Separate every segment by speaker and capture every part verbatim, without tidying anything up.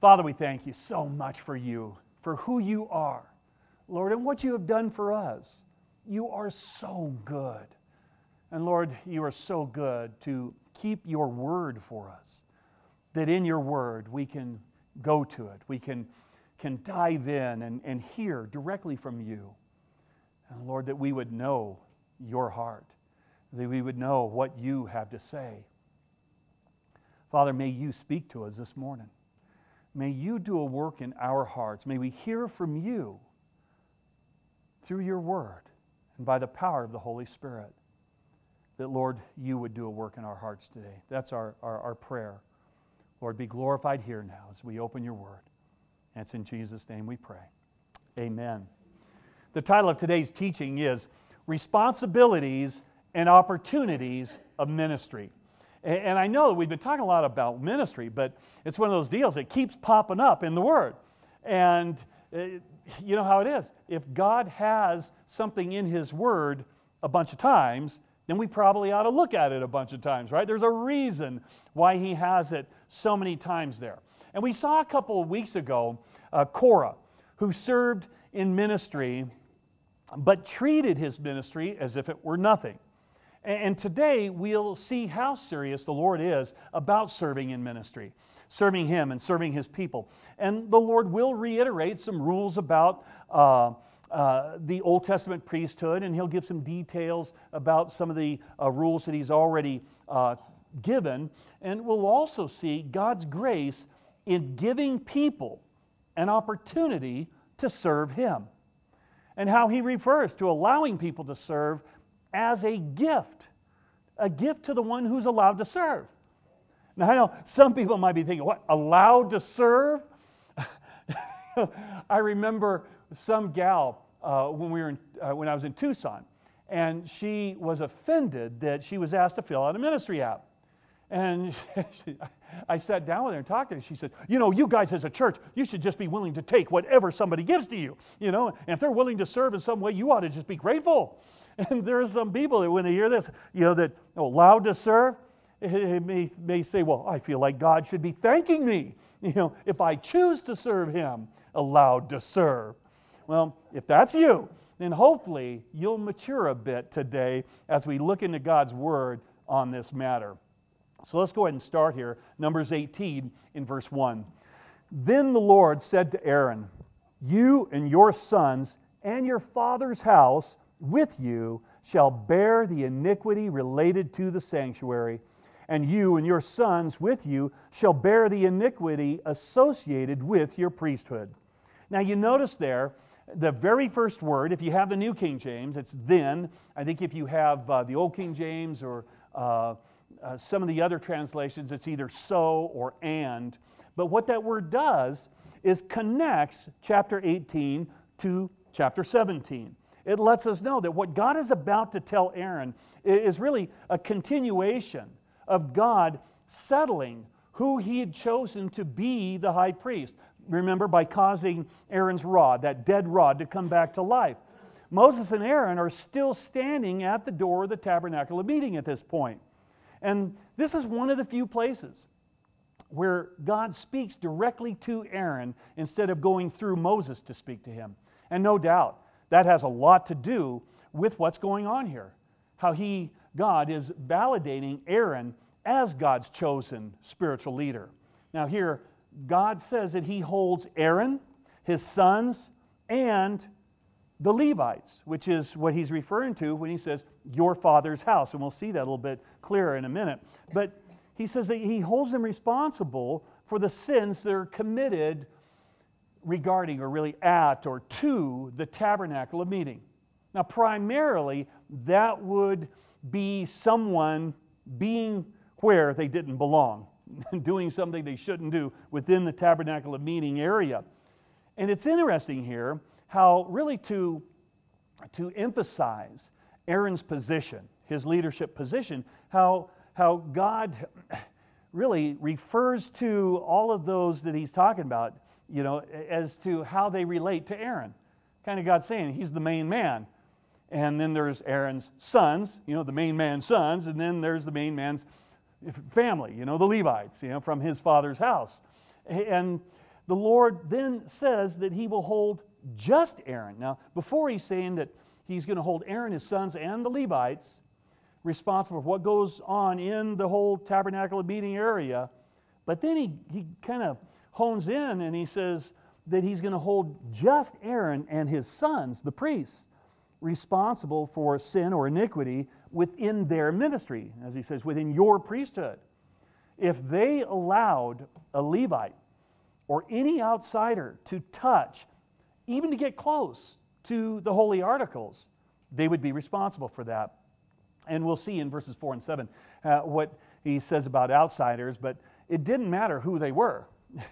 Speaker 1: Father, we thank you so much for you, for who you are, Lord, and what you have done for us. You are so good. And Lord, you are so good to keep your word for us, that in your word we can go to it. We can, can dive in and, and hear directly from you. And Lord, that we would know your heart, that we would know what you have to say. Father, may you speak to us this morning. May you do a work in our hearts. May we hear from you through your word and by the power of the Holy Spirit, that, Lord, you would do a work in our hearts today. That's our, our, our prayer. Lord, be glorified here now as we open your word. And it's in Jesus' name we pray. Amen. The title of today's teaching is Responsibilities and Opportunities of Ministry. And I know that we've been talking a lot about ministry, but it's one of those deals that keeps popping up in the Word. And you know how it is. If God has something in His Word a bunch of times, then we probably ought to look at it a bunch of times, right? There's a reason why He has it so many times there. And we saw a couple of weeks ago uh, Korah, who served in ministry, but treated his ministry as if it were nothing. And today we'll see how serious the Lord is about serving in ministry, serving Him and serving His people. And the Lord will reiterate some rules about uh, uh, the Old Testament priesthood, and He'll give some details about some of the uh, rules that He's already uh, given. And we'll also see God's grace in giving people an opportunity to serve Him, and how He refers to allowing people to serve as a gift, a gift to the one who's allowed to serve. Now, I know some people might be thinking, what, allowed to serve? I remember some gal uh, when we were in, uh, when I was in Tucson, and she was offended that she was asked to fill out a ministry app. And she, I sat down with her and talked to her. She said, you know, you guys as a church, you should just be willing to take whatever somebody gives to you. You know, and if they're willing to serve in some way, you ought to just be grateful. And there are some people that when they hear this, you know, that oh, allowed to serve, it may, may say, well, I feel like God should be thanking me, you know, if I choose to serve Him, allowed to serve. Well, if that's you, then hopefully you'll mature a bit today as we look into God's Word on this matter. So let's go ahead and start here. Numbers eighteen in verse one. Then the Lord said to Aaron, you and your sons and your father's house with you shall bear the iniquity related to the sanctuary, and you and your sons with you shall bear the iniquity associated with your priesthood. Now you notice there, the very first word, if you have the New King James, it's then. I think if you have uh, the Old King James or uh, uh, some of the other translations, it's either so or and. But what that word does is connects chapter eighteen to chapter seventeen. It lets us know that what God is about to tell Aaron is really a continuation of God settling who He had chosen to be the high priest. Remember, by causing Aaron's rod, that dead rod, to come back to life. Moses and Aaron are still standing at the door of the tabernacle of meeting at this point. And this is one of the few places where God speaks directly to Aaron instead of going through Moses to speak to him. And no doubt, that has a lot to do with what's going on here. How he, God, is validating Aaron as God's chosen spiritual leader. Now here, God says that He holds Aaron, his sons, and the Levites, which is what He's referring to when He says, your father's house. And we'll see that a little bit clearer in a minute. But He says that He holds them responsible for the sins that are committed regarding or really at or to the tabernacle of meeting. Now primarily that would be someone being where they didn't belong, doing something they shouldn't do within the tabernacle of meeting area. And it's interesting here how really to, to emphasize Aaron's position, his leadership position, how, how God really refers to all of those that He's talking about, you know, as to how they relate to Aaron. Kind of God saying He's the main man. And then there's Aaron's sons, you know, the main man's sons, and then there's the main man's family, you know, the Levites, you know, from his father's house. And the Lord then says that he will hold just Aaron. Now, before he's saying that he's going to hold Aaron, his sons, and the Levites responsible for what goes on in the whole tabernacle of meeting area, but then he, he kind of hones in and he says that he's going to hold just Aaron and his sons, the priests, responsible for sin or iniquity within their ministry, as he says, within your priesthood. If they allowed a Levite or any outsider to touch, even to get close to the holy articles, they would be responsible for that. And we'll see in verses four and seven uh, what he says about outsiders, but it didn't matter who they were.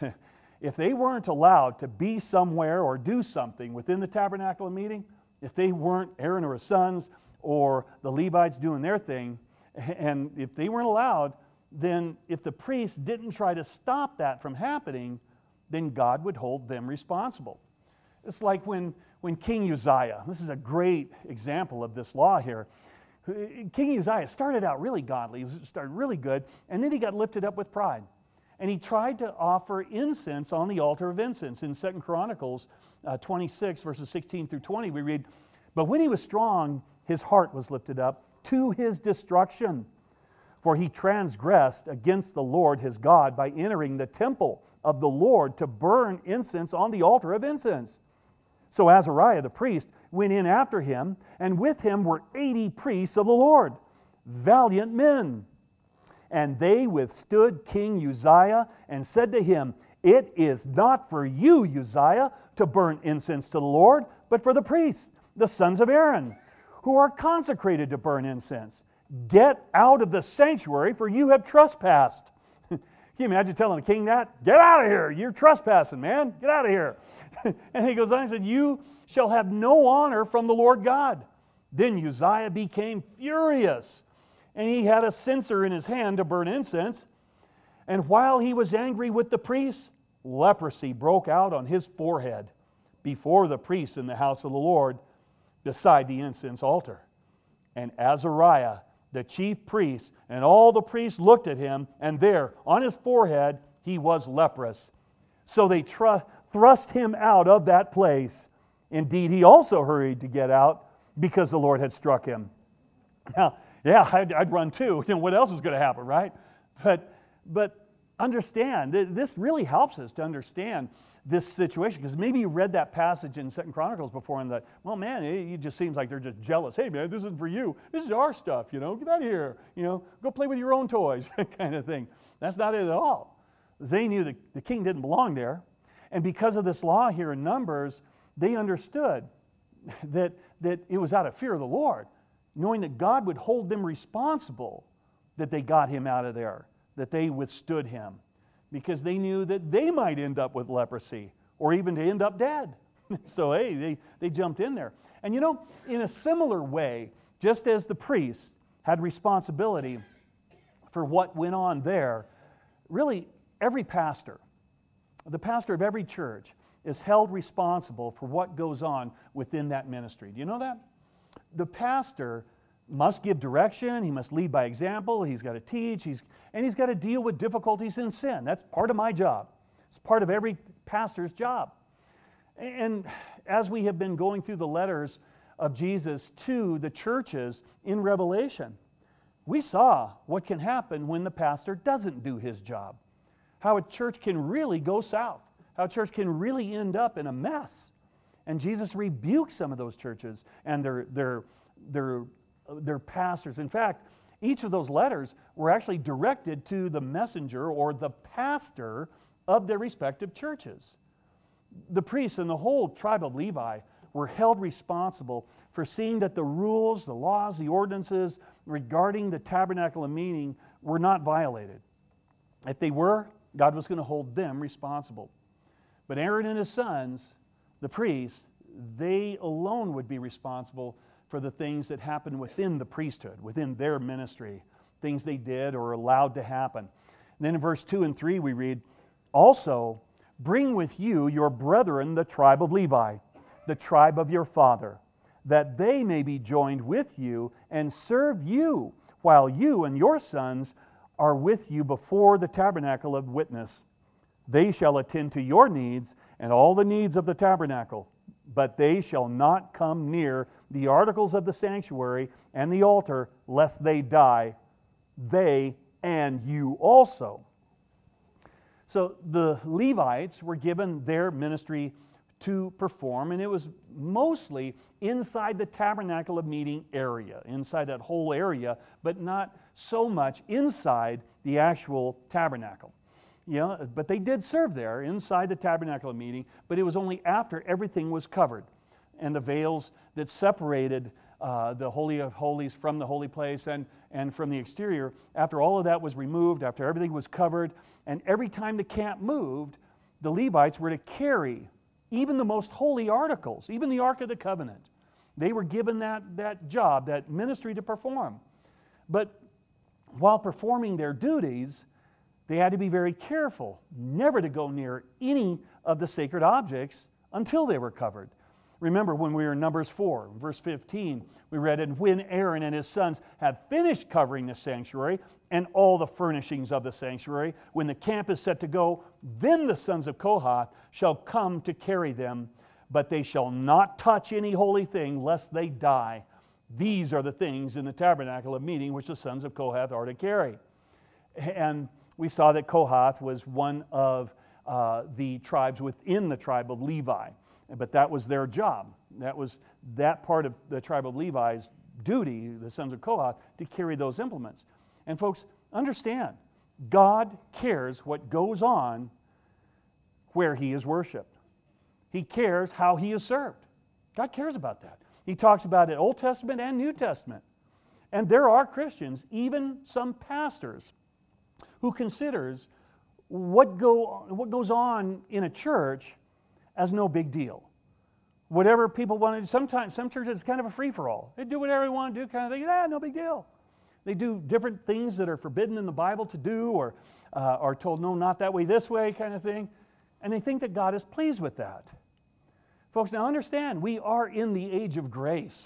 Speaker 1: If they weren't allowed to be somewhere or do something within the tabernacle of meeting, if they weren't Aaron or his sons or the Levites doing their thing, and if they weren't allowed, then if the priest didn't try to stop that from happening, then God would hold them responsible. It's like when, when King Uzziah, this is a great example of this law here. King Uzziah started out really godly, he started really good, and then he got lifted up with pride. And he tried to offer incense on the altar of incense. In Second Chronicles uh, twenty-six, verses sixteen through twenty, we read, "But when he was strong, his heart was lifted up to his destruction. For he transgressed against the Lord his God by entering the temple of the Lord to burn incense on the altar of incense. So Azariah the priest went in after him, and with him were eighty priests of the Lord, valiant men. And they withstood King Uzziah and said to him, 'It is not for you, Uzziah, to burn incense to the Lord, but for the priests, the sons of Aaron, who are consecrated to burn incense. Get out of the sanctuary, for you have trespassed.'" Can you imagine telling a king that? "Get out of here, you're trespassing, man, get out of here." And he goes on and said, "You shall have no honor from the Lord God." Then Uzziah became furious, and he had a censer in his hand to burn incense. And while he was angry with the priests, leprosy broke out on his forehead before the priests in the house of the Lord beside the incense altar. And Azariah, the chief priest, and all the priests looked at him, and there, on his forehead, he was leprous. So they tr- thrust him out of that place. Indeed, he also hurried to get out, because the Lord had struck him. Now, yeah, I'd, I'd run too. You know, what else is going to happen, right? But, but understand, this really helps us to understand this situation, because maybe you read that passage in Second Chronicles before and thought, well, man, it, it just seems like they're just jealous. Hey, man, this isn't for you. This is our stuff, you know. Get out of here. You know, go play with your own toys, kind of thing. That's not it at all. They knew that the king didn't belong there. And because of this law here in Numbers, they understood that, that it was out of fear of the Lord, knowing that God would hold them responsible, that they got him out of there, that they withstood him, because they knew that they might end up with leprosy or even to end up dead. So, hey, they, they jumped in there. And you know, in a similar way, just as the priests had responsibility for what went on there, really every pastor, the pastor of every church, is held responsible for what goes on within that ministry. Do you know that? The pastor must give direction, he must lead by example, he's got to teach, he's, and he's got to deal with difficulties in sin. That's part of my job. It's part of every pastor's job. And as we have been going through the letters of Jesus to the churches in Revelation, we saw what can happen when the pastor doesn't do his job. How a church can really go south. How a church can really end up in a mess. And Jesus rebuked some of those churches and their, their, their, their pastors. In fact, each of those letters were actually directed to the messenger or the pastor of their respective churches. The priests and the whole tribe of Levi were held responsible for seeing that the rules, the laws, the ordinances regarding the tabernacle of meeting were not violated. If they were, God was going to hold them responsible. But Aaron and his sons, the priests, they alone would be responsible for the things that happened within the priesthood, within their ministry, things they did or allowed to happen. And then in verse two and three we read, "Also bring with you your brethren, the tribe of Levi, the tribe of your father, that they may be joined with you and serve you, while you and your sons are with you before the tabernacle of witness. They shall attend to your needs and all the needs of the tabernacle, but they shall not come near the articles of the sanctuary and the altar, lest they die, they and you also. So the Levites were given their ministry to perform, and it was mostly inside the tabernacle of meeting area, inside that whole area, but not so much inside the actual tabernacle. You know, but they did serve there inside the tabernacle of meeting, but it was only after everything was covered and the veils that separated uh, the Holy of Holies from the holy place and, and from the exterior, after all of that was removed, after everything was covered, and every time the camp moved, the Levites were to carry even the most holy articles, even the Ark of the Covenant. They were given that, that job, that ministry to perform. But while performing their duties, they had to be very careful never to go near any of the sacred objects until they were covered. Remember when we were in Numbers four, verse fifteen, we read, "And when Aaron and his sons have finished covering the sanctuary and all the furnishings of the sanctuary, when the camp is set to go, then the sons of Kohath shall come to carry them, but they shall not touch any holy thing, lest they die. These are the things in the tabernacle of meeting which the sons of Kohath are to carry." And we saw that Kohath was one of uh, the tribes within the tribe of Levi, but that was their job. That was that part of the tribe of Levi's duty, the sons of Kohath, to carry those implements. And folks, understand, God cares what goes on where He is worshiped. He cares how He is served. God cares about that. He talks about it Old Testament and New Testament. And there are Christians, even some pastors, who considers what go what goes on in a church as no big deal. Whatever people want to do, sometimes some churches it's kind of a free-for-all. They do whatever they want to do, kind of thing. Yeah, no big deal. They do different things that are forbidden in the Bible to do, or uh, are told, no, not that way, this way, kind of thing. And they think that God is pleased with that. Folks, now understand, we are in the age of grace.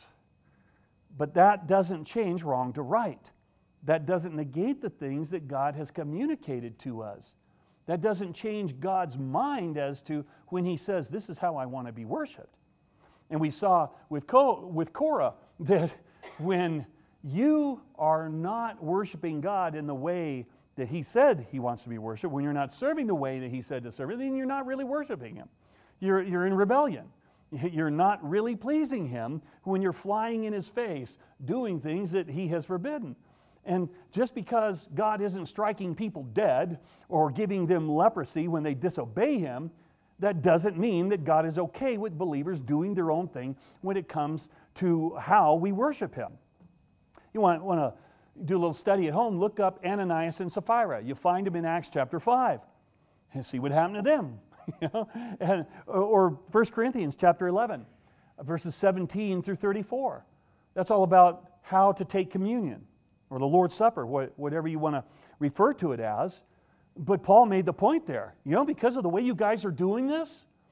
Speaker 1: But that doesn't change wrong to right. That doesn't negate the things that God has communicated to us. That doesn't change God's mind as to when He says, this is how I want to be worshiped. And we saw with, Co- with Korah that when you are not worshiping God in the way that He said He wants to be worshiped, when you're not serving the way that He said to serve it, then you're not really worshiping Him. You're, you're in rebellion. You're not really pleasing Him when you're flying in His face, doing things that He has forbidden. And just because God isn't striking people dead or giving them leprosy when they disobey Him, that doesn't mean that God is okay with believers doing their own thing when it comes to how we worship Him. You want, want to do a little study at home, look up Ananias and Sapphira. You find them in Acts chapter five and see what happened to them. You know? and, or First Corinthians chapter eleven, verses seventeen through thirty-four. That's all about how to take communion, or the Lord's Supper, whatever you want to refer to it as. But Paul made the point there. You know, because of the way you guys are doing this,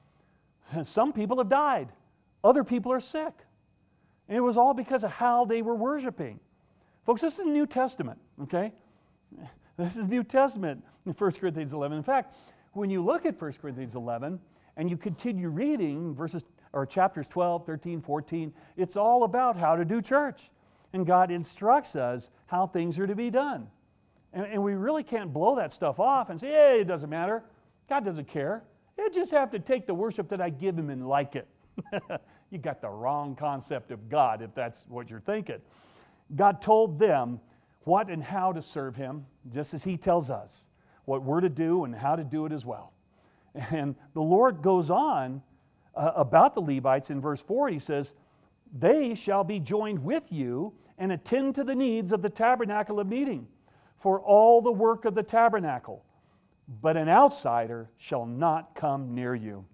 Speaker 1: some people have died. Other people are sick. And it was all because of how they were worshiping. Folks, this is New Testament, okay? This is New Testament in First Corinthians eleven. In fact, when you look at First Corinthians eleven and you continue reading verses or chapters twelve, thirteen, fourteen, it's all about how to do church. And God instructs us how things are to be done. And, and we really can't blow that stuff off and say, hey, it doesn't matter. God doesn't care. You just have to take the worship that I give Him and like it. You got the wrong concept of God if that's what you're thinking. God told them what and how to serve Him, just as He tells us what we're to do and how to do it as well. And the Lord goes on uh, about the Levites in verse four. He says, they shall be joined with you and attend to the needs of the tabernacle of meeting for all the work of the tabernacle, but an outsider shall not come near you.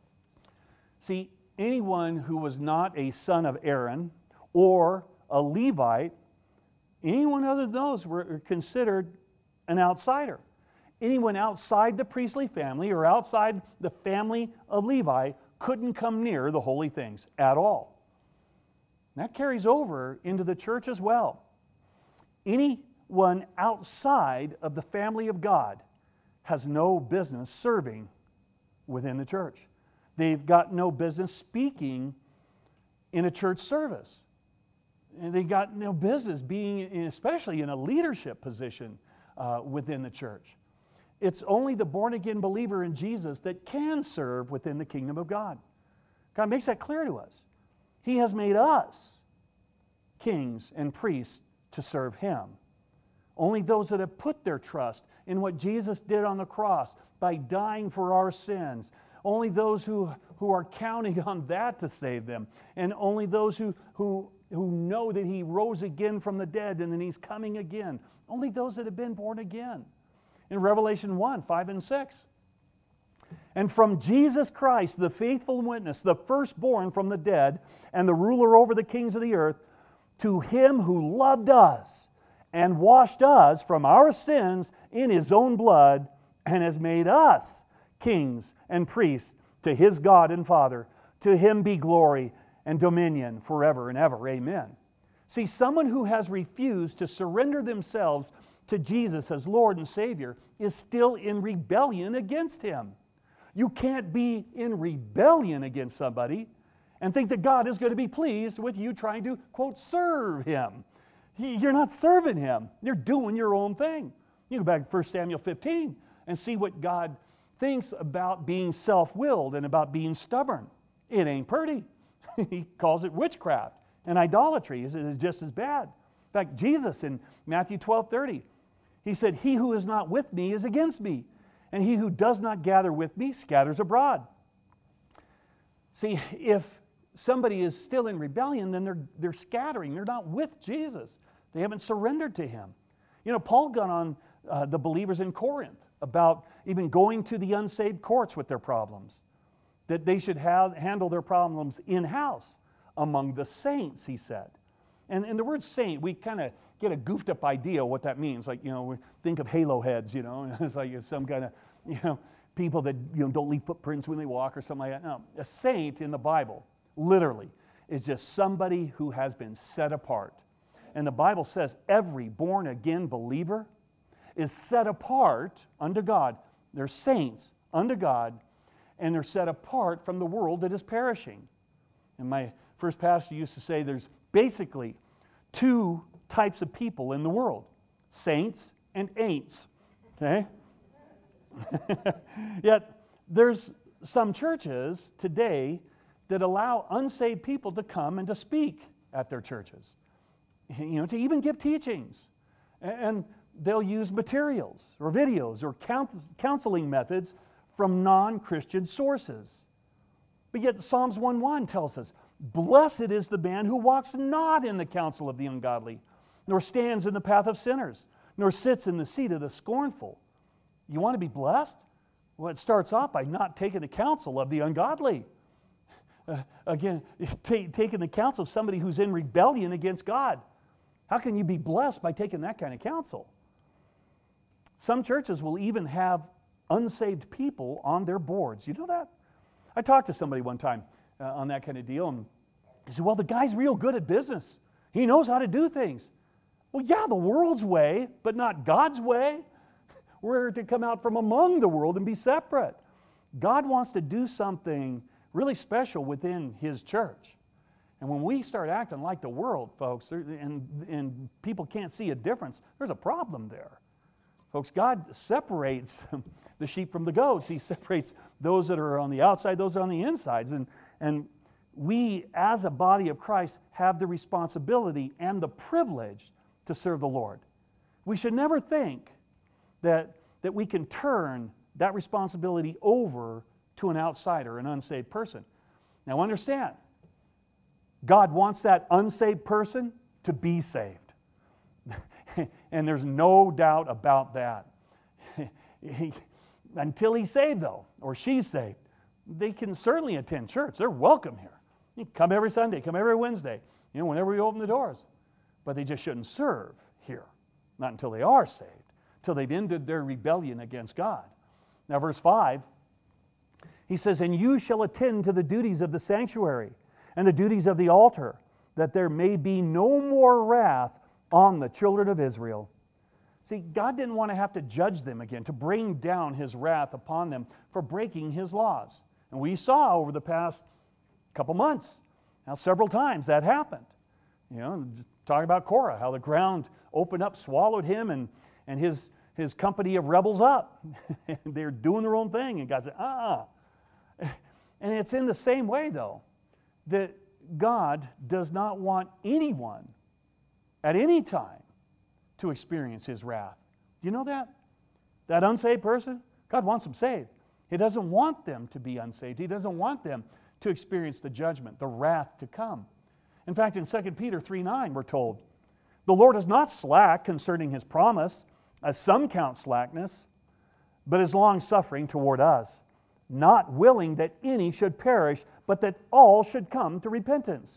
Speaker 1: See, anyone who was not a son of Aaron or a Levite, anyone other than those were considered an outsider. Anyone outside the priestly family or outside the family of Levi couldn't come near the holy things at all. And that carries over into the church as well. Anyone outside of the family of God has no business serving within the church. They've got no business speaking in a church service. And they've got no business being, in, especially in a leadership position uh, within the church. It's only the born-again believer in Jesus that can serve within the kingdom of God. God makes that clear to us. He has made us kings and priests to serve Him. Only those that have put their trust in what Jesus did on the cross by dying for our sins. Only those who, who are counting on that to save them. And only those who, who, who know that He rose again from the dead and then He's coming again. Only those that have been born again. In Revelation one, five and six. And from Jesus Christ, the faithful witness, the firstborn from the dead, and the ruler over the kings of the earth, to Him who loved us and washed us from our sins in His own blood, and has made us kings and priests to His God and Father. To Him be glory and dominion forever and ever. Amen. See, someone who has refused to surrender themselves to Jesus as Lord and Savior is still in rebellion against Him. You can't be in rebellion against somebody and think that God is going to be pleased with you trying to, quote, serve Him. You're not serving Him. You're doing your own thing. You go back to First Samuel fifteen and see what God thinks about being self-willed and about being stubborn. It ain't pretty. He calls it witchcraft and idolatry. It's just as bad. In fact, Jesus in Matthew twelve thirty, He said, "He who is not with me is against me, and he who does not gather with me scatters abroad." See, if somebody is still in rebellion, then they're, they're scattering. They're not with Jesus. They haven't surrendered to Him. You know, Paul got on uh, the believers in Corinth about even going to the unsaved courts with their problems, that they should have, handle their problems in-house among the saints, he said. And, and the word saint, we kind of get a goofed up idea of what that means. Like, you know, we think of halo heads, you know, it's like some kind of, you know, people that, you know, don't leave footprints when they walk or something like that. No, a saint in the Bible, literally, is just somebody who has been set apart. And the Bible says every born-again believer is set apart unto God. They're saints unto God, and they're set apart from the world that is perishing. And my first pastor used to say there's basically two types of people in the world, saints and ain'ts. Okay? Yet there's some churches today that allow unsaved people to come and to speak at their churches, you know, to even give teachings. And they'll use materials or videos or counseling methods from non-Christian sources. But yet Psalms one one tells us, "Blessed is the man who walks not in the counsel of the ungodly, nor stands in the path of sinners, nor sits in the seat of the scornful." You want to be blessed? Well, it starts off by not taking the counsel of the ungodly. Uh, again, t- taking the counsel of somebody who's in rebellion against God. How can you be blessed by taking that kind of counsel? Some churches will even have unsaved people on their boards. You know that? I talked to somebody one time uh, on that kind of deal, and he said, "Well, the guy's real good at business. He knows how to do things." Well, yeah, the world's way, but not God's way. We're to come out from among the world and be separate. God wants to do something really special within His church. And when we start acting like the world, folks, and, and people can't see a difference, there's a problem there. Folks, God separates the sheep from the goats. He separates those that are on the outside, those that are on the insides. And, and we, as a body of Christ, have the responsibility and the privilege to serve the Lord. We should never think that, that we can turn that responsibility over to an outsider, an unsaved person. Now understand, God wants that unsaved person to be saved. And there's no doubt about that. He, until he's saved, though, or she's saved, they can certainly attend church. They're welcome here. You can come every Sunday, come every Wednesday, you know, whenever we open the doors. But they just shouldn't serve here. Not until they are saved, till they've ended their rebellion against God. Now, verse five, he says, "And you shall attend to the duties of the sanctuary and the duties of the altar, that there may be no more wrath on the children of Israel." See, God didn't want to have to judge them again, to bring down His wrath upon them for breaking His laws. And we saw over the past couple months how several times that happened. You know, talking about Korah, how the ground opened up, swallowed him and, and his, his company of rebels up. They're doing their own thing, and God said, ah. And it's in the same way, though, that God does not want anyone at any time to experience His wrath. Do you know that? That unsaved person, God wants them saved. He doesn't want them to be unsaved. He doesn't want them to experience the judgment, the wrath to come. In fact, in Second Peter three nine, we're told, the Lord is not slack concerning His promise, as some count slackness, but is long-suffering toward us, not willing that any should perish, but that all should come to repentance.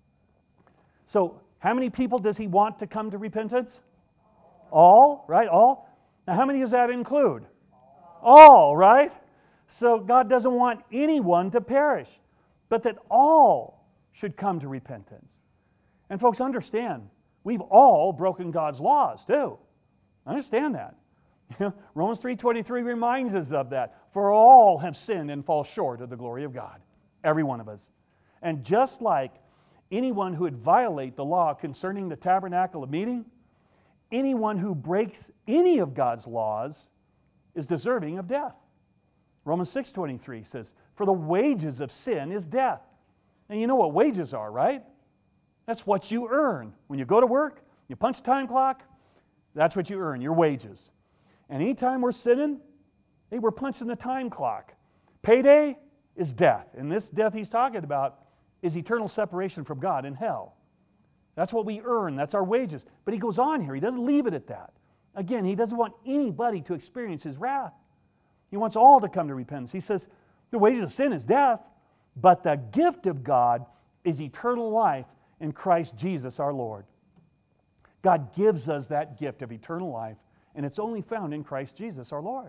Speaker 1: So, how many people does He want to come to repentance? All, right? All. Now, how many does that include? All, right? So, God doesn't want anyone to perish, but that all should come to repentance. And folks, understand, we've all broken God's laws, too. Understand that. Romans three twenty-three reminds us of that. For all have sinned and fall short of the glory of God. Every one of us. And just like anyone who would violate the law concerning the tabernacle of meeting, anyone who breaks any of God's laws is deserving of death. Romans six twenty-three says, for the wages of sin is death. And you know what wages are, right? That's what you earn. When you go to work, you punch a time clock, that's what you earn, your wages. And anytime we're sinning, hey, we're punching the time clock. Payday is death. And this death he's talking about is eternal separation from God in hell. That's what we earn. That's our wages. But he goes on here. He doesn't leave it at that. Again, he doesn't want anybody to experience his wrath. He wants all to come to repentance. He says, the wages of sin is death, but the gift of God is eternal life in Christ Jesus our Lord. God gives us that gift of eternal life, and it's only found in Christ Jesus our Lord.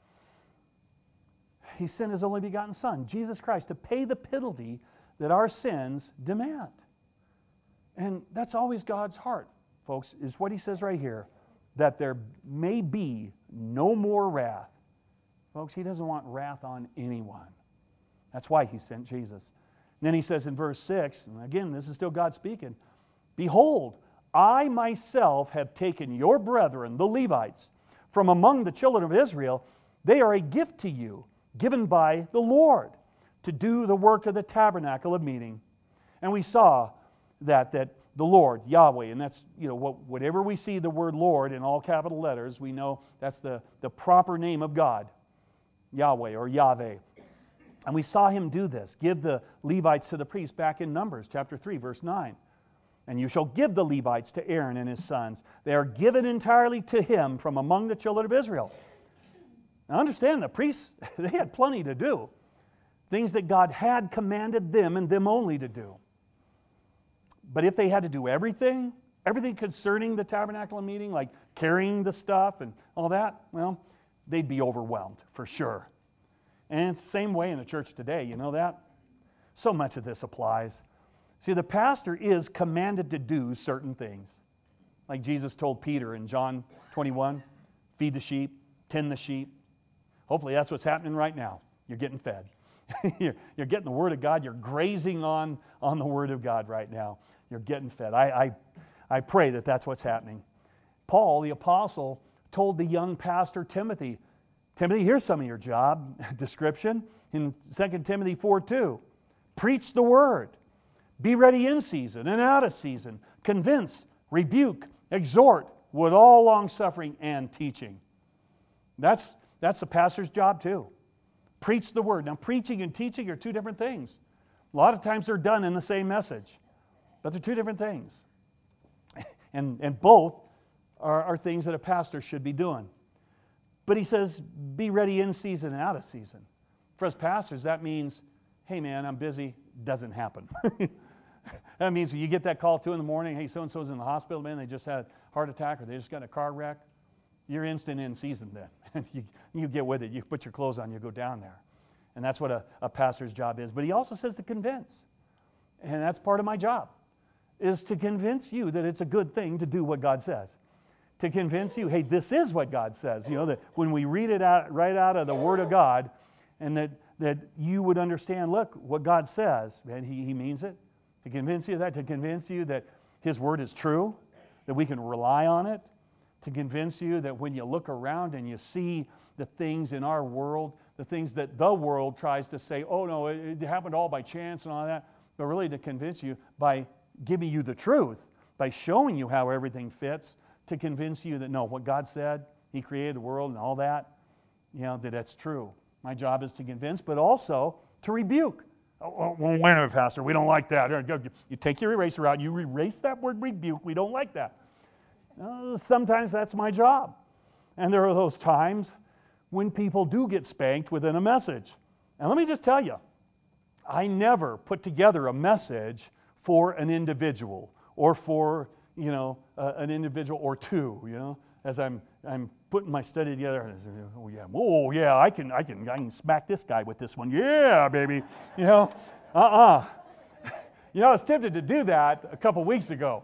Speaker 1: He sent His only begotten Son, Jesus Christ, to pay the penalty that our sins demand. And that's always God's heart, folks, is what He says right here, that there may be no more wrath. Folks, He doesn't want wrath on anyone. That's why He sent Jesus. And then He says in verse six, and again, this is still God speaking, behold, I myself have taken your brethren, the Levites, from among the children of Israel. They are a gift to you, given by the Lord, to do the work of the tabernacle of meeting. And we saw that, that the Lord, Yahweh, and that's, you know, what, whatever we see the word Lord in all capital letters, we know that's the, the proper name of God, Yahweh or Yahweh. And we saw Him do this, give the Levites to the priests back in Numbers chapter three, verse nine. And you shall give the Levites to Aaron and his sons. They are given entirely to him from among the children of Israel. Now understand, the priests, they had plenty to do. Things that God had commanded them and them only to do. But if they had to do everything, everything concerning the tabernacle and meeting, like carrying the stuff and all that, well, they'd be overwhelmed for sure. And it's the same way in the church today, you know that? So much of this applies. See, the pastor is commanded to do certain things. Like Jesus told Peter in John twenty-one, feed the sheep, tend the sheep. Hopefully that's what's happening right now. You're getting fed. you're, you're getting the Word of God. You're grazing on, on the Word of God right now. You're getting fed. I, I, I pray that that's what's happening. Paul, the apostle, told the young pastor Timothy, Timothy, here's some of your job description in Second Timothy four two. Preach the Word. Be ready in season and out of season. Convince, rebuke, exhort with all long-suffering and teaching. That's, that's the pastor's job too. Preach the Word. Now, preaching and teaching are two different things. A lot of times they're done in the same message, but they're two different things. And, and both are, are things that a pastor should be doing. But he says, be ready in season and out of season. For us pastors, that means, hey man, I'm busy. Doesn't happen. That means you get that call two in the morning, hey, so-and-so's in the hospital, man, they just had a heart attack or they just got in a car wreck. You're instant in season then. you, you get with it. You put your clothes on, you go down there. And that's what a, a pastor's job is. But he also says to convince. And that's part of my job, is to convince you that it's a good thing to do what God says. to convince you, hey, this is what God says. You know, that when we read it out right out of the Word of God, and that, that you would understand, look, what God says, and he, he means it. To convince you of that, to convince you that His Word is true, that we can rely on it, to convince you that when you look around and you see the things in our world, the things that the world tries to say, oh no, it, it happened all by chance and all that, but really to convince you by giving you the truth, by showing you how everything fits, to convince you that no, what God said, He created the world and all that, you know, that that's true. My job is to convince, but also to rebuke. Oh, well, wait a minute, Pastor, we don't like that. You take your eraser out, you erase that word rebuke, we don't like that. Uh, sometimes that's my job. And there are those times when people do get spanked within a message. And let me just tell you, I never put together a message for an individual or for, you know, uh, an individual or two, you know, as I'm I'm putting my study together. Oh yeah, oh yeah, I can I can I can smack this guy with this one. Yeah, baby, you know, uh-uh. You know, I was tempted to do that a couple weeks ago.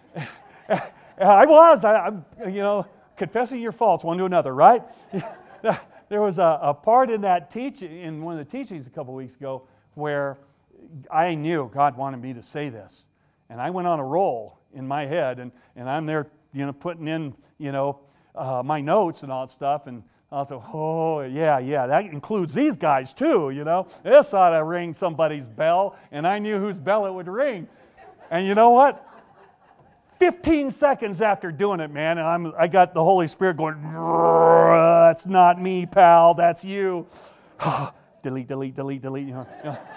Speaker 1: I was, I, I'm, you know, confessing your faults one to another, right? There was a, a part in that teaching, in one of the teachings a couple weeks ago, where I knew God wanted me to say this, and I went on a roll in my head, and, and I'm there, you know, putting in, you know, uh, my notes and all that stuff, and I was like, oh yeah, yeah, that includes these guys too, you know. This ought to ring somebody's bell, and I knew whose bell it would ring, and you know what? fifteen seconds after doing it, man, and I'm, I got the Holy Spirit going, that's not me, pal, that's you. delete, delete, delete, delete. You know, you know.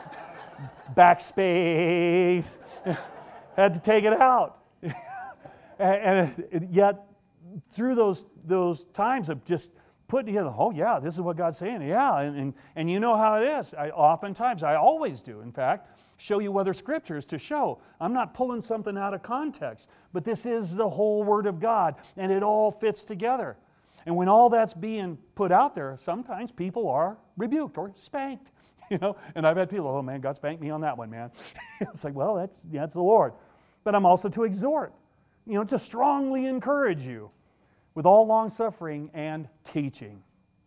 Speaker 1: Backspace. Had to take it out. and, and yet, through those those times of just putting together, oh yeah, this is what God's saying, yeah, and and, and you know how it is. I, oftentimes, I always do, in fact, show you other scriptures to show. I'm not pulling something out of context, but this is the whole Word of God, and it all fits together. And when all that's being put out there, sometimes people are rebuked or spanked, you know. And I've had people, oh man, God spanked me on that one, man. It's like, well, that's that's the Lord. But I'm also to exhort, you know, to strongly encourage you with all long suffering and teaching.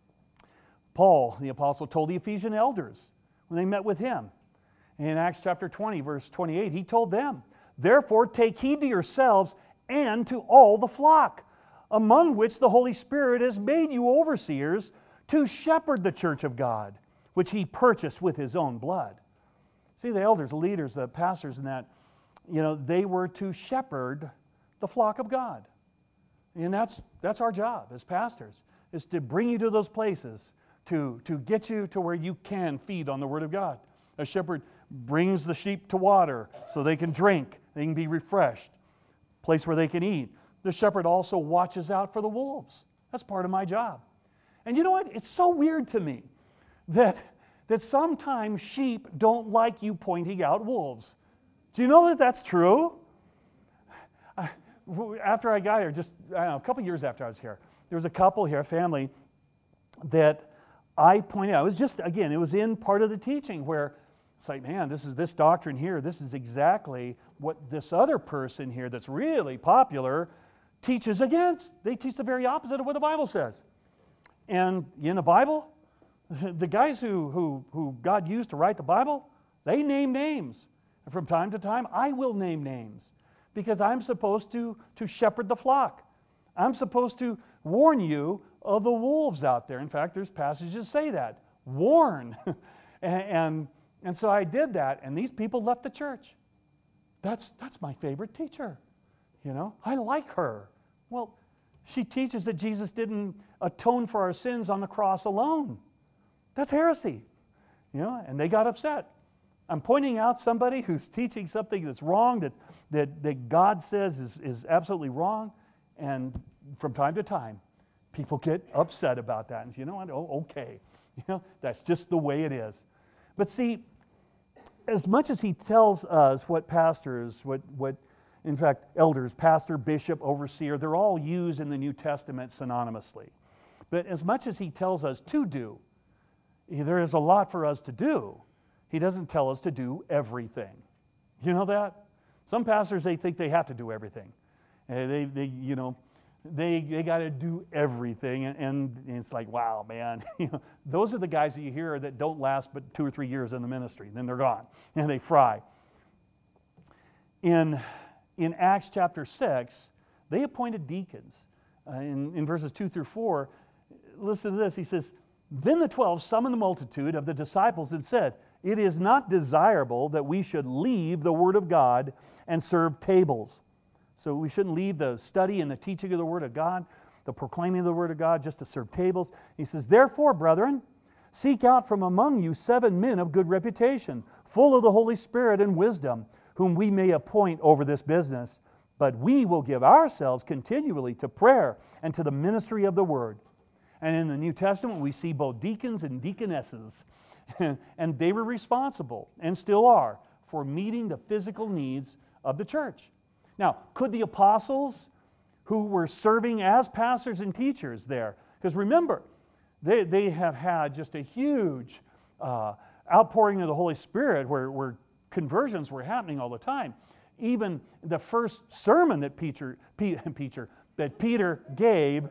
Speaker 1: Paul, the apostle, told the Ephesian elders when they met with him. In Acts chapter twenty, verse twenty-eight, he told them, therefore take heed to yourselves and to all the flock, among which the Holy Spirit has made you overseers to shepherd the church of God, which He purchased with His own blood. See, the elders, the leaders, the pastors in that, you know, they were to shepherd the flock of God. And that's that's our job as pastors, is to bring you to those places, to, to get you to where you can feed on the Word of God. A shepherd brings the sheep to water so they can drink, they can be refreshed, place where they can eat. The shepherd also watches out for the wolves. That's part of my job. And you know what? It's so weird to me that, that sometimes sheep don't like you pointing out wolves. Do you know that that's true? I, after I got here, just I don't know, a couple years after I was here, there was a couple here, a family, that I pointed out. It was just, again, it was in part of the teaching where it's like, man, this is this doctrine here. This is exactly what this other person here that's really popular teaches against. They teach the very opposite of what the Bible says. And in the Bible, the guys who, who, who God used to write the Bible, they name names. And from time to time, I will name names because I'm supposed to, to shepherd the flock. I'm supposed to warn you of the wolves out there. In fact, there's passages that say that. Warn. and, and And so I did that, and these people left the church. That's that's my favorite teacher. You know, I like her. Well, she teaches that Jesus didn't atone for our sins on the cross alone. That's heresy. You know, and they got upset. I'm pointing out somebody who's teaching something that's wrong, that that, that God says is, is absolutely wrong, and from time to time, people get upset about that. And you know what? Oh, okay. You know, that's just the way it is. But see, as much as he tells us what pastors, what, what in fact, elders, pastor, bishop, overseer, they're all used in the New Testament synonymously. But as much as he tells us to do, there is a lot for us to do. He doesn't tell us to do everything. You know that? Some pastors, they think they have to do everything. And they, they, you know, They they got to do everything, and, and it's like, wow, man. You know, those are the guys that you hear that don't last but two or three years in the ministry. Then they're gone, and they fry. In in Acts chapter six, they appointed deacons. Uh, in, in verses two through four, listen to this. He says, "Then the twelve summoned the multitude of the disciples and said, 'It is not desirable that we should leave the word of God and serve tables.'" So we shouldn't leave the study and the teaching of the Word of God, the proclaiming of the Word of God, just to serve tables. He says, "Therefore, brethren, seek out from among you seven men of good reputation, full of the Holy Spirit and wisdom, whom we may appoint over this business. But we will give ourselves continually to prayer and to the ministry of the Word." And in the New Testament, we see both deacons and deaconesses. And they were responsible, and still are, for meeting the physical needs of the church. Now, could the apostles who were serving as pastors and teachers there, because remember, they, they have had just a huge uh, outpouring of the Holy Spirit where, where conversions were happening all the time. Even the first sermon that Peter, Peter, that Peter gave,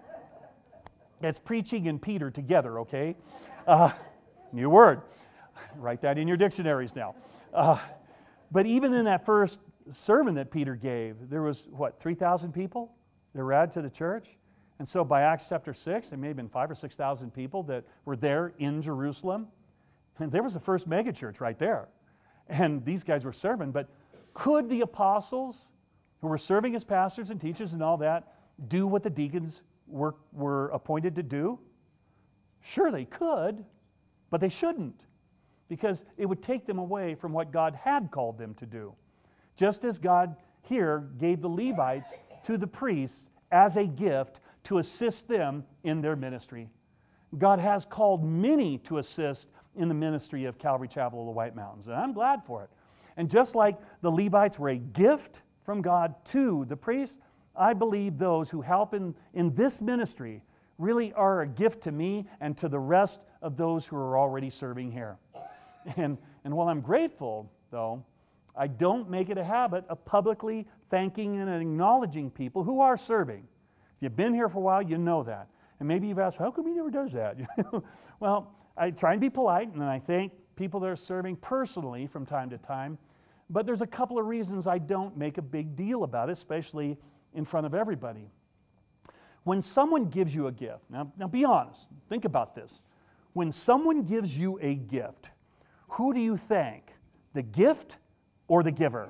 Speaker 1: that's preaching and Peter together, okay? Uh, new word. Write that in your dictionaries now. Uh, but even in that first sermon that Peter gave, there was, what, three thousand people that were added to the church? And so by Acts chapter six, there may have been five or six thousand people that were there in Jerusalem. And there was the first megachurch right there. And these guys were serving. But could the apostles, who were serving as pastors and teachers and all that, do what the deacons were, were appointed to do? Sure, they could, but they shouldn't, because it would take them away from what God had called them to do. Just as God here gave the Levites to the priests as a gift to assist them in their ministry, God has called many to assist in the ministry of Calvary Chapel of the White Mountains, and I'm glad for it. And just like the Levites were a gift from God to the priests, I believe those who help in, in this ministry really are a gift to me and to the rest of those who are already serving here. And, and while I'm grateful, though, I don't make it a habit of publicly thanking and acknowledging people who are serving. If you've been here for a while, you know that. And maybe you've asked, how come he never does that? Well, I try and be polite, and I thank people that are serving personally from time to time. But there's a couple of reasons I don't make a big deal about it, especially in front of everybody. When someone gives you a gift, now, now be honest, think about this. When someone gives you a gift, who do you thank? The gift or the giver?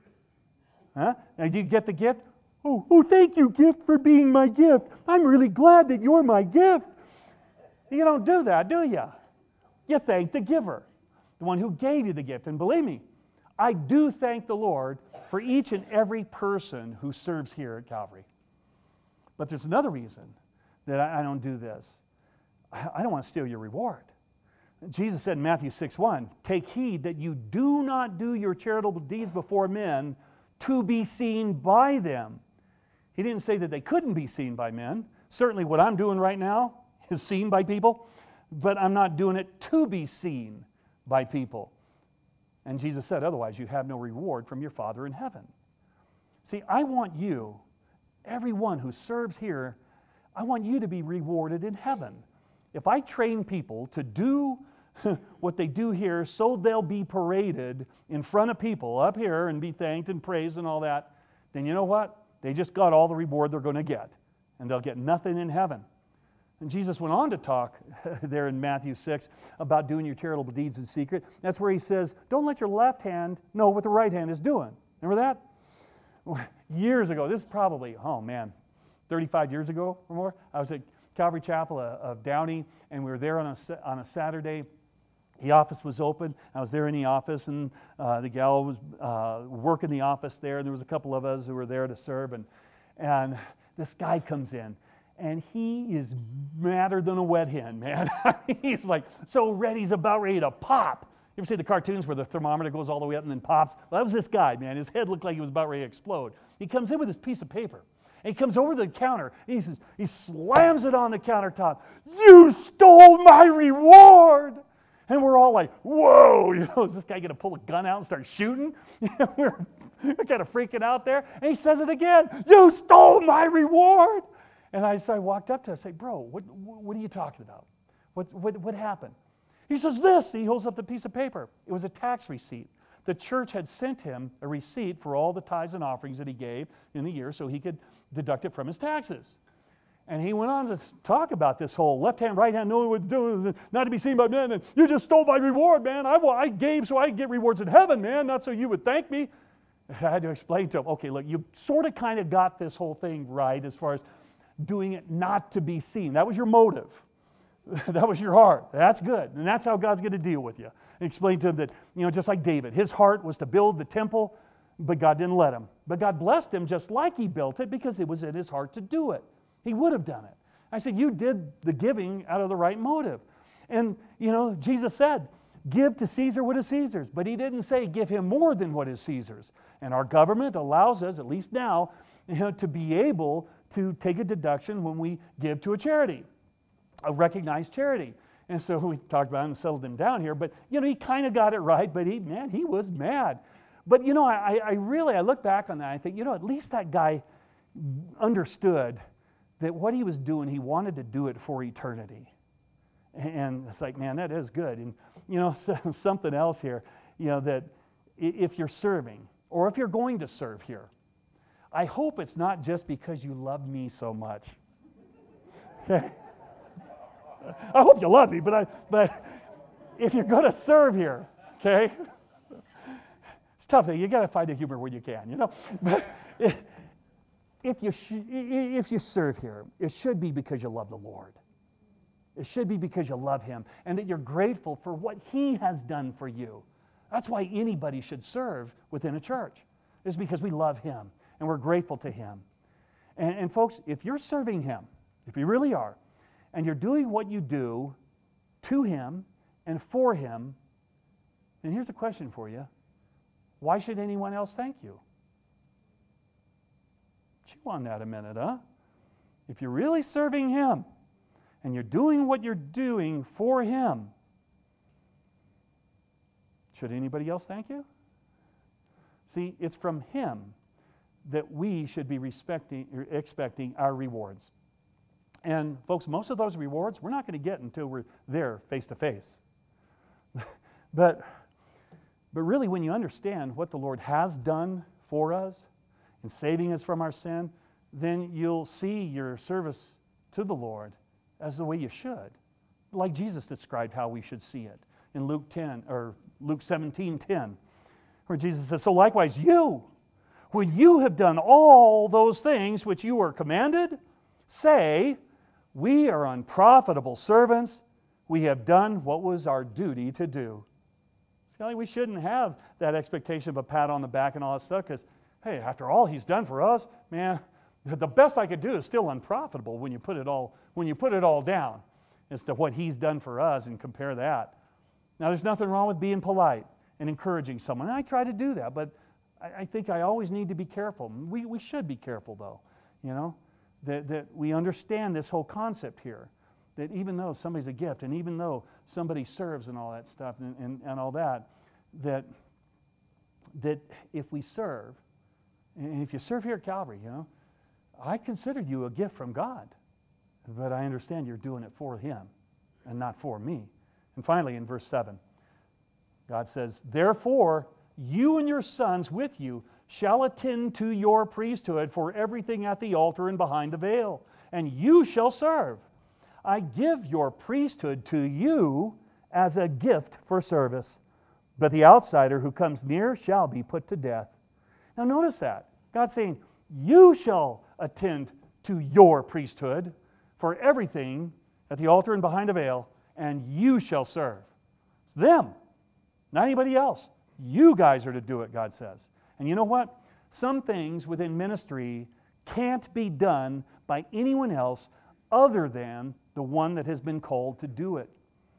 Speaker 1: Huh? Now, do you get the gift? Oh, oh, thank you, gift, for being my gift. I'm really glad that you're my gift. You don't do that, do you? You thank the giver, the one who gave you the gift. And believe me, I do thank the Lord for each and every person who serves here at Calvary. But there's another reason that I, I don't do this. I, I don't want to steal your reward. Jesus said in Matthew six one, "Take heed that you do not do your charitable deeds before men to be seen by them." He didn't say that they couldn't be seen by men. Certainly what I'm doing right now is seen by people, but I'm not doing it to be seen by people. And Jesus said, otherwise you have no reward from your Father in heaven. See, I want you, everyone who serves here, I want you to be rewarded in heaven. If I train people to do what they do here so they'll be paraded in front of people up here and be thanked and praised and all that, then you know what? They just got all the reward they're going to get, and they'll get nothing in heaven. And Jesus went on to talk there in Matthew six about doing your charitable deeds in secret. That's where he says, don't let your left hand know what the right hand is doing. Remember that? Years ago, this is probably, oh man, thirty-five years ago or more, I was at Calvary Chapel of Downey, and we were there on a, on a Saturday. The office was open. I was there in the office, and uh, the gal was uh, working the office there, and there was a couple of us who were there to serve, and, and this guy comes in, and he is madder than a wet hen, man. He's like so ready, he's about ready to pop. You ever see the cartoons where the thermometer goes all the way up and then pops? Well, that was this guy, man. His head looked like he was about ready to explode. He comes in with this piece of paper, and he comes over to the counter, and he says, he slams it on the countertop. "You stole my reward!" And we're all like, whoa, you know, is this guy going to pull a gun out and start shooting? You know, we're, we're kind of freaking out there. And he says it again, you stole my reward. And I, so I walked up to him and I said, bro, what, what are you talking about? What, what, what happened? He says, this. He holds up the piece of paper. It was a tax receipt. The church had sent him a receipt for all the tithes and offerings that he gave in the year so he could deduct it from his taxes. And he went on to talk about this whole left hand, right hand, knowing what to do, not to be seen by men. And you just stole my reward, man. I, I gave so I could get rewards in heaven, man, not so you would thank me. I had to explain to him, okay, look, you sort of kind of got this whole thing right as far as doing it not to be seen. That was your motive. That was your heart. That's good. And that's how God's going to deal with you. And explain to him that, you know, just like David, his heart was to build the temple, but God didn't let him. But God blessed him just like he built it because it was in his heart to do it. He would have done it. I said, you did the giving out of the right motive. And, you know, Jesus said, give to Caesar what is Caesar's. But he didn't say give him more than what is Caesar's. And our government allows us, at least now, you know, to be able to take a deduction when we give to a charity, a recognized charity. And so we talked about it and settled him down here. But, you know, he kind of got it right, but he, man, he was mad. But, you know, I, I really, I look back on that, I think, you know, at least that guy understood that what he was doing, he wanted to do it for eternity. And it's like, man, that is good. And, you know, something else here, you know, that if you're serving, or if you're going to serve here, I hope it's not just because you love me so much. Okay? I hope you love me, but I, but if you're going to serve here, okay? It's tough. You got to find the humor when you can, you know. But if, if you sh- if you serve here, it should be because you love the Lord. It should be because you love Him and that you're grateful for what He has done for you. That's why anybody should serve within a church. It's because we love Him and we're grateful to Him. And, and folks, if you're serving Him, if you really are, and you're doing what you do to Him and for Him, then here's a question for you. Why should anyone else thank you? Chew on that a minute, huh? If you're really serving Him and you're doing what you're doing for Him, should anybody else thank you? See, it's from Him that we should be respecting, or expecting our rewards. And folks, most of those rewards we're not going to get until we're there face to face. But but really, when you understand what the Lord has done for us in saving us from our sin, then you'll see your service to the Lord as the way you should, like Jesus described how we should see it in Luke ten or Luke seventeen ten, where Jesus says, "So likewise, you, when you have done all those things which you were commanded, say, we are unprofitable servants. We have done what was our duty to do." See, we shouldn't have that expectation of a pat on the back and all that stuff because, hey, after all He's done for us, man, the best I could do is still unprofitable when you put it all when you put it all down as to what He's done for us and compare that. Now, there's nothing wrong with being polite and encouraging someone. And I try to do that, but I, I think I always need to be careful. We we should be careful, though, you know. That, that we understand this whole concept here, that even though somebody's a gift and even though somebody serves and all that stuff and, and, and all that, that that if we serve, and if you serve here at Calvary, you know, I consider you a gift from God, but I understand you're doing it for Him and not for me. And finally, in verse seven, God says, "Therefore, you and your sons with you shall attend to your priesthood for everything at the altar and behind the veil, and you shall serve. I give your priesthood to you as a gift for service, but the outsider who comes near shall be put to death." Now notice that. God's saying, you shall attend to your priesthood for everything at the altar and behind the veil, and you shall serve. It's them, not anybody else. You guys are to do it, God says. And you know what? Some things within ministry can't be done by anyone else other than the one that has been called to do it.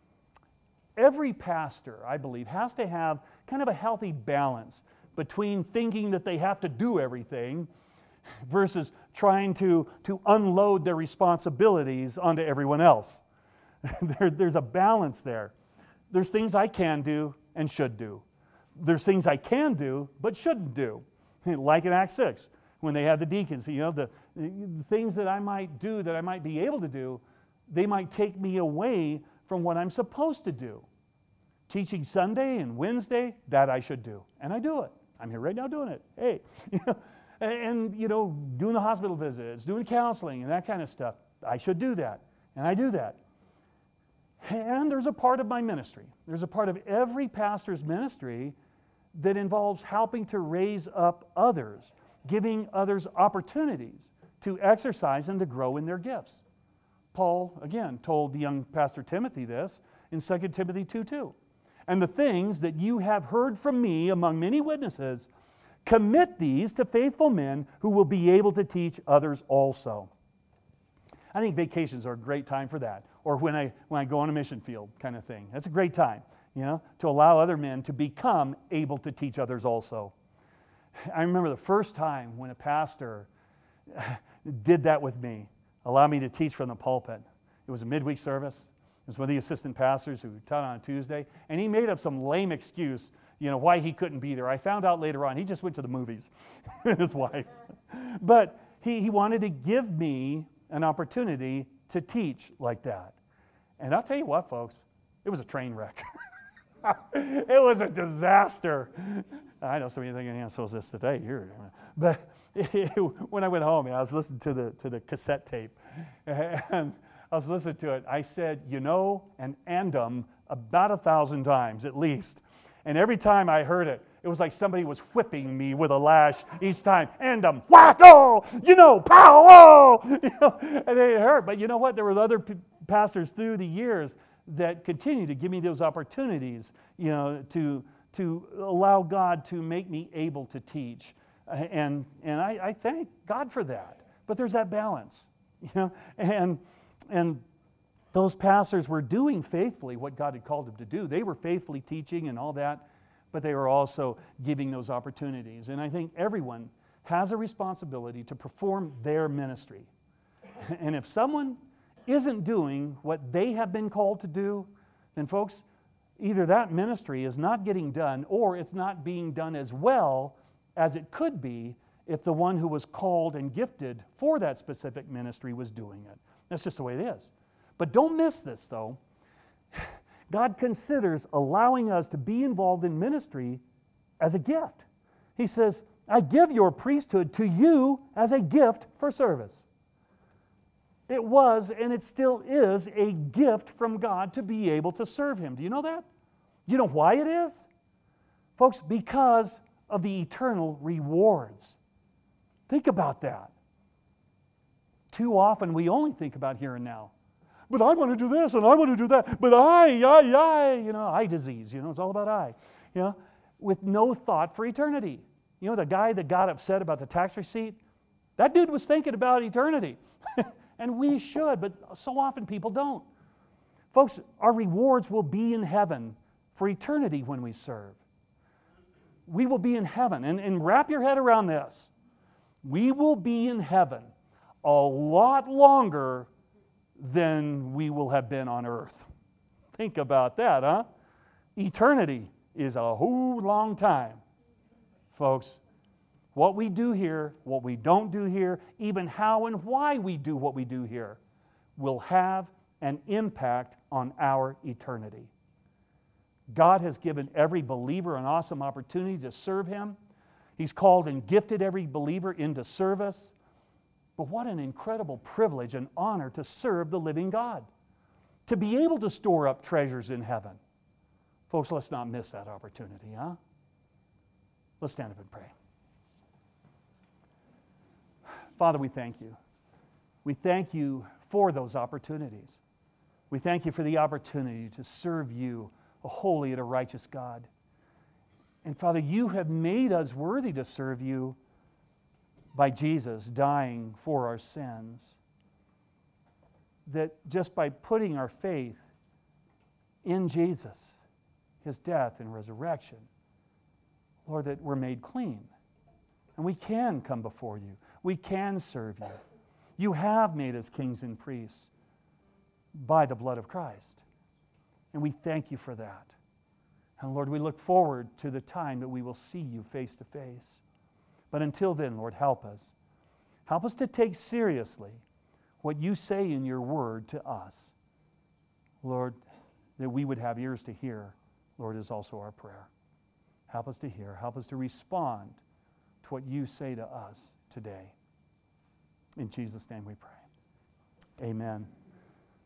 Speaker 1: Every pastor, I believe, has to have kind of a healthy balance between thinking that they have to do everything versus trying to, to unload their responsibilities onto everyone else. there, there's a balance there. There's things I can do and should do. There's things I can do but shouldn't do. Like in Acts six, when they had the deacons, you know, the, the things that I might do, that I might be able to do, they might take me away from what I'm supposed to do. Teaching Sunday and Wednesday, that I should do. And I do it. I'm here right now doing it. Hey. And, you know, doing the hospital visits, doing counseling and that kind of stuff. I should do that. And I do that. And there's a part of my ministry. There's a part of every pastor's ministry that involves helping to raise up others, giving others opportunities to exercise and to grow in their gifts. Paul, again, told the young pastor Timothy this in Second Timothy two two. And the things that you have heard from me among many witnesses, commit these to faithful men who will be able to teach others also. I think vacations are a great time for that. Or when I when I go on a mission field kind of thing. That's a great time, you know, to allow other men to become able to teach others also. I remember the first time when a pastor did that with me, allowed me to teach from the pulpit. It was a midweek service. It was one of the assistant pastors who taught on a Tuesday, and he made up some lame excuse, you know, why he couldn't be there. I found out later on he just went to the movies with his wife. But he, he wanted to give me an opportunity to teach like that. And I'll tell you what, folks, it was a train wreck. It was a disaster. I know some of you thinking, yeah, so is this today. Here. But when I went home, I was listening to the to the cassette tape, and I was listening to it. I said, you know, and andum about a thousand times at least. And every time I heard it, it was like somebody was whipping me with a lash each time. Andum, whack, oh, you know, pow, oh, you know, and it hurt. But you know what? There were other p- pastors through the years that continue to give me those opportunities, you know, to to allow God to make me able to teach. And and I, I thank God for that. But there's that balance, you know. And and those pastors were doing faithfully what God had called them to do. They were faithfully teaching and all that, but they were also giving those opportunities. And I think everyone has a responsibility to perform their ministry. And if someone isn't doing what they have been called to do, then folks, either that ministry is not getting done or it's not being done as well as it could be if the one who was called and gifted for that specific ministry was doing it. That's just the way it is. But don't miss this, though. God considers allowing us to be involved in ministry as a gift. He says, I give your priesthood to you as a gift for service. It was, and it still is, a gift from God to be able to serve Him. Do you know that? Do you know why it is? Folks, because of the eternal rewards. Think about that. Too often we only think about here and now. But I want to do this and I want to do that. But I, I, I, you know, eye disease, you know, it's all about I. You know, with no thought for eternity. You know, the guy that got upset about the tax receipt, that dude was thinking about eternity. And we should, but so often people don't. Folks, our rewards will be in heaven for eternity when we serve. We will be in heaven. And, and wrap your head around this. We will be in heaven a lot longer than we will have been on earth. Think about that, huh? Eternity is a whole long time. Folks, what we do here, what we don't do here, even how and why we do what we do here, will have an impact on our eternity. God has given every believer an awesome opportunity to serve Him. He's called and gifted every believer into service. But what an incredible privilege and honor to serve the living God. To be able to store up treasures in heaven. Folks, let's not miss that opportunity, huh? Let's stand up and pray. Father, we thank you. We thank you for those opportunities. We thank you for the opportunity to serve you, a holy and a righteous God. And Father, you have made us worthy to serve you by Jesus dying for our sins. That just by putting our faith in Jesus, His death and resurrection, Lord, that we're made clean. And we can come before you. We can serve you. You have made us kings and priests by the blood of Christ. And we thank you for that. And Lord, we look forward to the time that we will see you face to face. But until then, Lord, help us. Help us to take seriously what you say in your word to us. Lord, that we would have ears to hear, Lord, is also our prayer. Help us to hear. Help us to respond to what you say to us today. In Jesus' name we pray. Amen.